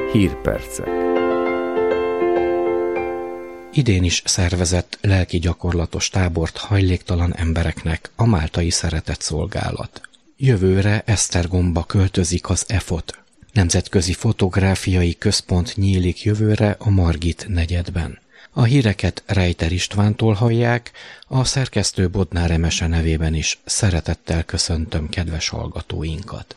Hírpercek. Idén is szervezett lelki gyakorlatos tábort hajléktalan embereknek a Máltai Szeretetszolgálat. Jövőre Esztergomba költözik az EFOT. Nemzetközi Fotográfiai Központ nyílik jövőre a Margit negyedben. A híreket Rejter Istvántól hallják, a szerkesztő Bodnár Emese nevében is szeretettel köszöntöm kedves hallgatóinkat.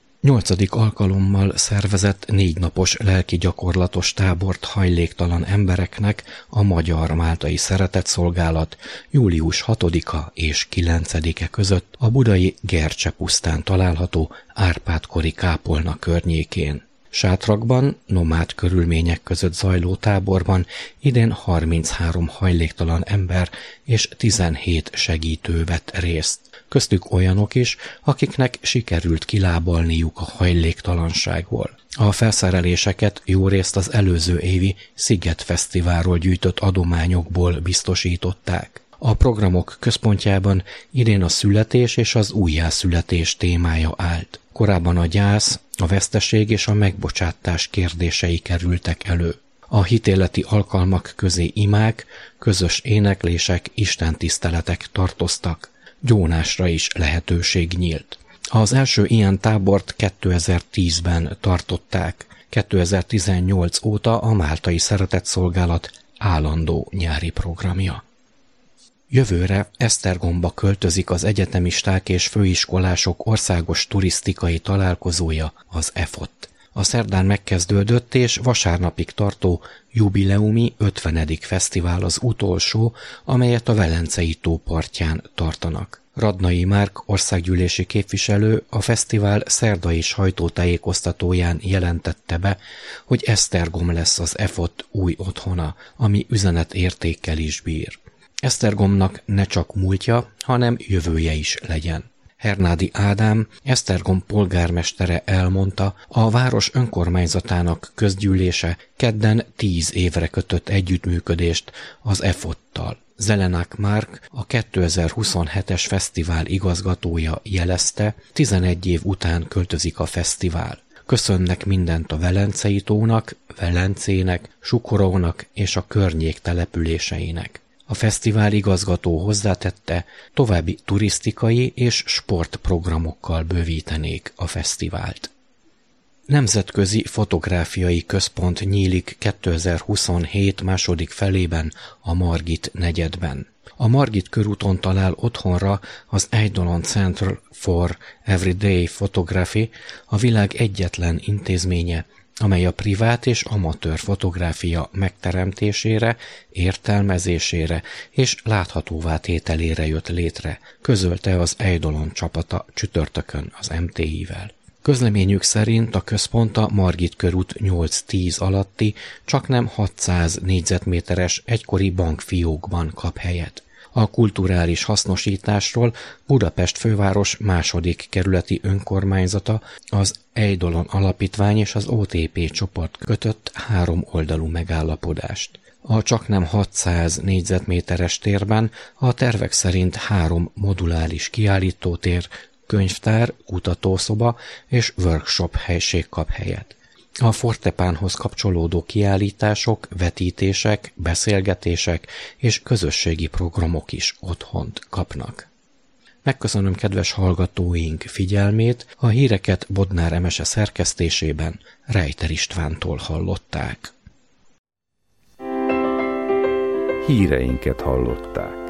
8. alkalommal szervezett 4 napos lelki gyakorlatos tábort hajléktalan embereknek a Magyar Máltai Szeretetszolgálat július 6-a és 9-e között a budai Gercse pusztán található Árpád-kori kápolna környékén. Sátrakban, nomád körülmények között zajló táborban idén 33 hajléktalan ember és 17 segítő vett részt. Köztük olyanok is, akiknek sikerült kilábalniuk a hajléktalanságból. A felszereléseket jórészt az előző évi Sziget Fesztiválról gyűjtött adományokból biztosították. A programok központjában idén a születés és az újjászületés témája állt. Korábban a gyász, a veszteség és a megbocsátás kérdései kerültek elő. A hitéleti alkalmak közé imák, közös éneklések, istentiszteletek tartoztak. Gyónásra is lehetőség nyílt. Az első ilyen tábort 2010-ben tartották. 2018 óta a Máltai Szeretetszolgálat állandó nyári programja. Jövőre Esztergomba költözik az egyetemisták és főiskolások országos turisztikai találkozója, az EFOT. A szerdán megkezdődött és vasárnapig tartó jubileumi 50. fesztivál az utolsó, amelyet a Velencei tó partján tartanak. Radnai Márk országgyűlési képviselő a fesztivál szerdai sajtótájékoztatóján jelentette be, hogy Esztergom lesz az EFOT új otthona, ami üzenetértékkel is bír. Esztergomnak ne csak múltja, hanem jövője is legyen. Hernádi Ádám, Esztergom polgármestere elmondta, a város önkormányzatának közgyűlése kedden 10 évre kötött együttműködést az EFOT-tal. Zelenák Márk, a 2027-es fesztivál igazgatója jelezte, 11 év után költözik a fesztivál. Köszönnek mindent a Velencei tónak, Velencének, Sukorónak és a környék településeinek. A fesztivál igazgató hozzátette, további turisztikai és sportprogramokkal bővítenék a fesztivált. Nemzetközi Fotográfiai Központ nyílik 2027 második felében a Margit negyedben. A Margit körúton talál otthonra az Eidolon Center for Everyday Photography, a világ egyetlen intézménye, amely a privát és amatőr fotográfia megteremtésére, értelmezésére és láthatóvá tételére jött létre, közölte az Eidolon csapata csütörtökön az MTI-vel. Közleményük szerint a központ a Margit körút 8-10 alatti, csaknem 600 négyzetméteres egykori bankfiókban kap helyet. A kulturális hasznosításról Budapest főváros második kerületi önkormányzata, az Eidolon Alapítvány és az OTP csoport kötött 3 oldalú megállapodást. A csaknem 600 négyzetméteres térben a tervek szerint 3 moduláris kiállítótér, könyvtár, kutatószoba és workshop helység kap helyet. A fortepánhoz kapcsolódó kiállítások, vetítések, beszélgetések és közösségi programok is otthont kapnak. Megköszönöm kedves hallgatóink figyelmét, a híreket Bodnár Emese szerkesztésében Rejter Istvántól hallották. Híreinket hallották.